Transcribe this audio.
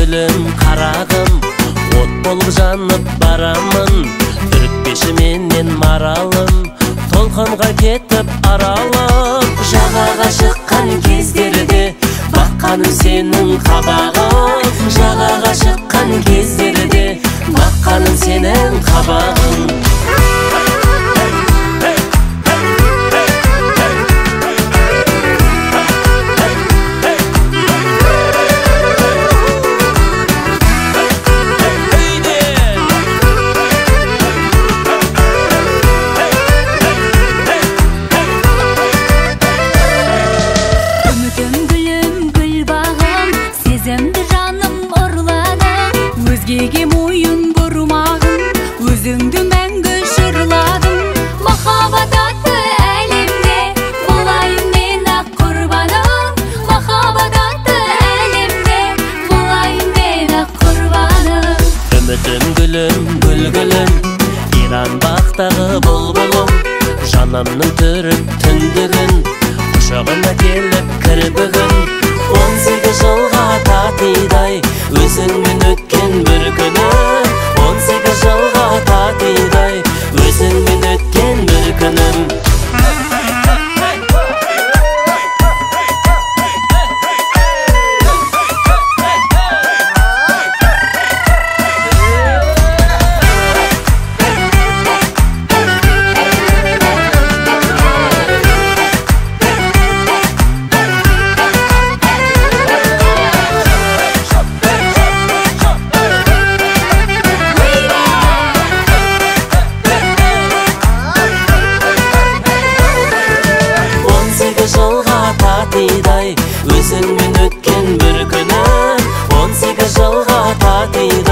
гүлім қарағым, от болып жанып барамын. Үрікпеші менен маралым, толқынға кетіп аралып. Жағаға шыққан кездерде баққаным сенің қабағың. Жағаға шыққан кездерде баққаным сенің қабағың. Өзгеге мойын бұрмағын, өзіңді мәңгі жырладым. Махаббат атты әлемде болайын мен ақ құрбаның. Махаббат атты әлемде болайын мен ақ құрбаның. Үмітім гүлім, гүл-гүлім, иран бақтағы бұлбұлым. Жанымның түріп түндігін, құшағына келіп кірбігін. 18 жылға татидай өзіңмен өткен бір күні. 18 жылға татидай өзіңмен өткен бір күнім. Өзіңмен өткен бір күні. 18 жылға татидай